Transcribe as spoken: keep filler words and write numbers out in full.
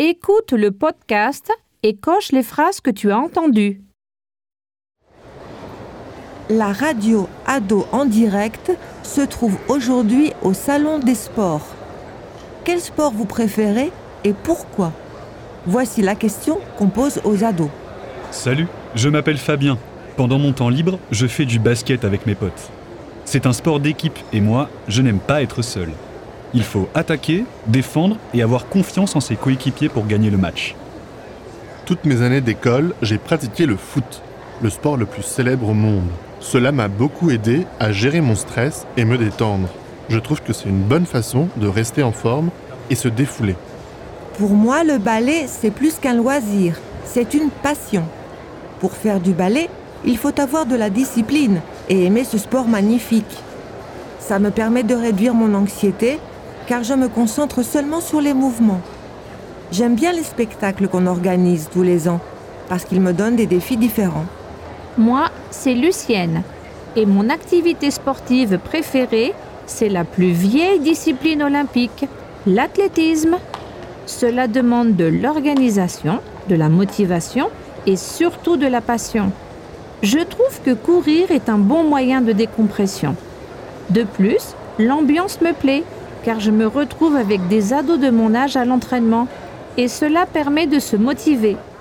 Écoute le podcast et coche les phrases que tu as entendues. La radio ado en direct se trouve aujourd'hui au Salon des Sports. Quel sport vous préférez et pourquoi ? Voici la question qu'on pose aux ados. Salut, je m'appelle Fabien. Pendant mon temps libre, je fais du basket avec mes potes. C'est un sport d'équipe et moi, je n'aime pas être seul. Il faut attaquer, défendre et avoir confiance en ses coéquipiers pour gagner le match. Toutes mes années d'école, j'ai pratiqué le foot, le sport le plus célèbre au monde. Cela m'a beaucoup aidé à gérer mon stress et me détendre. Je trouve que c'est une bonne façon de rester en forme et se défouler. Pour moi, le ballet, c'est plus qu'un loisir, c'est une passion. Pour faire du ballet, il faut avoir de la discipline et aimer ce sport magnifique. Ça me permet de réduire mon anxiété, car je me concentre seulement sur les mouvements. J'aime bien les spectacles qu'on organise tous les ans, parce qu'ils me donnent des défis différents. Moi, c'est Lucienne. Et mon activité sportive préférée, c'est la plus vieille discipline olympique, l'athlétisme. Cela demande de l'organisation, de la motivation et surtout de la passion. Je trouve que courir est un bon moyen de décompression. De plus, l'ambiance me plaît, car je me retrouve avec des ados de mon âge à l'entraînement et cela permet de se motiver.